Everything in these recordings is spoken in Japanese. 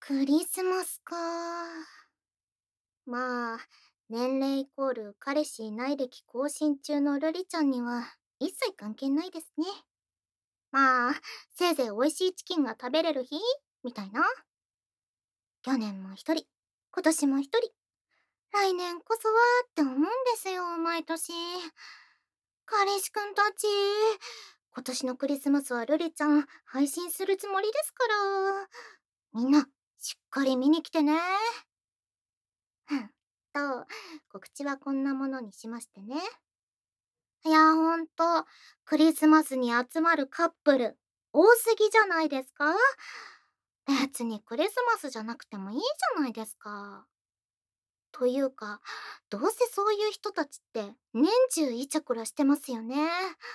クリスマスか。まあ、年齢イコール彼氏いない歴更新中のルリちゃんには一切関係ないですね。まあ、せいぜい美味しいチキンが食べれる日みたいな。去年も一人、今年も一人、来年こそはって思うんですよ、毎年。彼氏くんたち、今年のクリスマスはルリちゃん配信するつもりですから。みんな、しっかり見に来てね。と、告知はこんなものにしましてね。いや、ほんと、クリスマスに集まるカップル、多すぎじゃないですか？別にクリスマスじゃなくてもいいじゃないですか。というか、どうせそういう人たちって年中イチャコラしてますよね。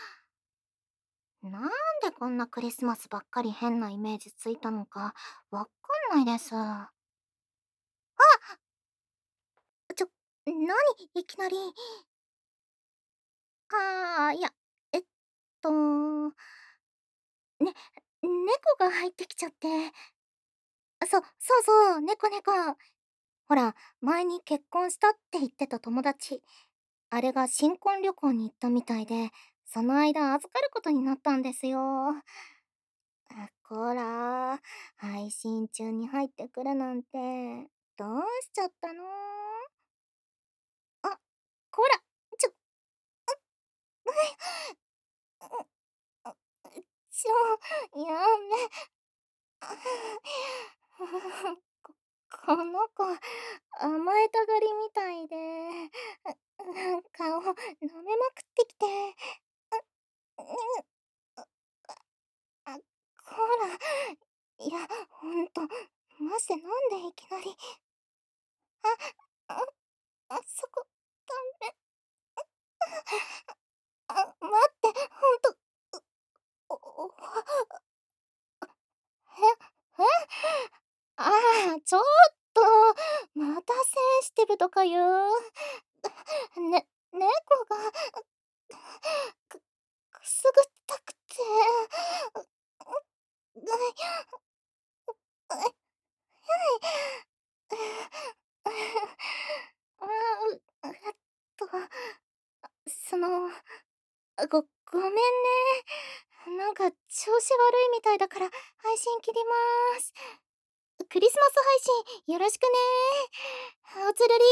なんでこんなクリスマスばっかり変なイメージついたのかわかんないです。ちょ、なにいきなり。いや、えっと、猫が入ってきちゃって。そうそう、猫。ほら、前に結婚したって言ってた友達。あれが新婚旅行に行ったみたいで、その間預かることになったんですよ。こら、配信中に入ってくるなんて、どうしちゃったの？あ、こら、ちょ、う、う、やめ。ここの子、甘えたがりみたいで、顔舐めまくってきて、こら、いや、ほんと、マジでなんでいきなり、あ、そこ、ダメ、待って、ほんと、おおえあちょっと、またセンシティブとか言う。猫が、くくすぐったくて、ううあと、その、ごめんね。なんか調子悪いみたいだから配信切ります。クリスマス配信よろしくね。おつるり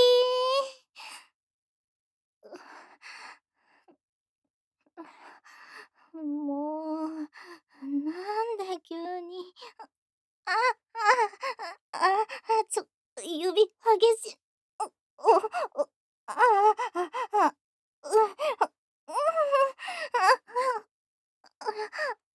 もう、なんで急に。あ、あ、あ、指激しい。お、お、あ、あ、あ、う、